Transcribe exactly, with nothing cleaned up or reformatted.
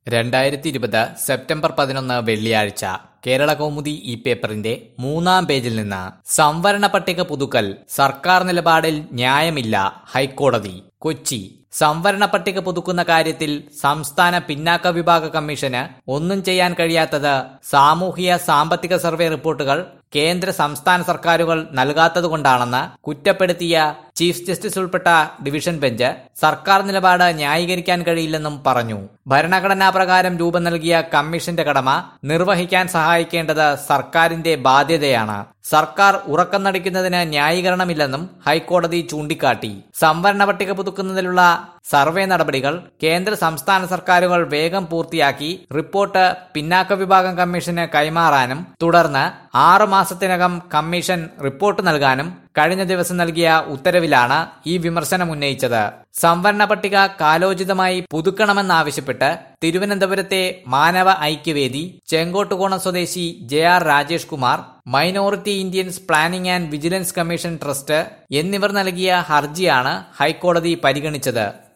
രണ്ടായിരത്തി ഇരുപത് സെപ്റ്റംബർ പതിനൊന്ന് വെള്ളിയാഴ്ച കേരള കൗമുദി ഈ പേപ്പറിന്റെ മൂന്നാം പേജിൽ നിന്ന് സംവരണ പട്ടിക പുതുക്കൽ സർക്കാർ നിലപാടിൽ ന്യായമില്ല ഹൈക്കോടതി. കൊച്ചി. സംവരണ പട്ടിക പുതുക്കുന്ന കാര്യത്തിൽ സംസ്ഥാന പിന്നാക്ക വിഭാഗ കമ്മീഷന് ഒന്നും ചെയ്യാൻ കഴിയാത്തത് സാമൂഹിക സാമ്പത്തിക സർവേ റിപ്പോർട്ടുകൾ കേന്ദ്ര സംസ്ഥാന സർക്കാരുകൾ നൽകാത്തതുകൊണ്ടാണെന്ന് കുറ്റപ്പെടുത്തിയ ചീഫ് ജസ്റ്റിസ് ഉൾപ്പെട്ട ഡിവിഷൻ ബെഞ്ച് സർക്കാർ നിലപാട് ന്യായീകരിക്കാൻ കഴിയില്ലെന്നും പറഞ്ഞു. ഭരണഘടനാ പ്രകാരം രൂപം നൽകിയ കമ്മീഷന്റെ കടമ നിർവഹിക്കാൻ സഹായിക്കേണ്ടത് സർക്കാരിന്റെ ബാധ്യതയാണ്. സർക്കാർ ഉറക്കം നടിക്കുന്നതിന് ന്യായീകരണമില്ലെന്നും ഹൈക്കോടതി ചൂണ്ടിക്കാട്ടി. സംവരണ പട്ടിക പുതുക്കുന്നതിലുള്ള സർവേ നടപടികൾ കേന്ദ്ര സംസ്ഥാന സർക്കാരുകൾ വേഗം പൂർത്തിയാക്കി റിപ്പോർട്ട് പിന്നാക്ക വിഭാഗം കമ്മീഷന് കൈമാറാനും തുടർന്ന് ആറു മാസത്തിനകം കമ്മീഷൻ റിപ്പോർട്ട് നൽകാനും കഴിഞ്ഞ ദിവസം നൽകിയ ഉത്തരവിലാണ് ഈ വിമർശനം ഉന്നയിച്ചത്. സംവരണ പട്ടിക കാലോചിതമായി പുതുക്കണമെന്നാവശ്യപ്പെട്ട് തിരുവനന്തപുരത്തെ മാനവ ഐക്യവേദി, ചെങ്കോട്ടുകോണം സ്വദേശി J R Rajesh Kumar, minority Indians planning and vigilance commission trust എന്നിവർ നൽകിയ ഹർജിയാണ് ഹൈക്കോടതി പരിഗണിച്ചത്.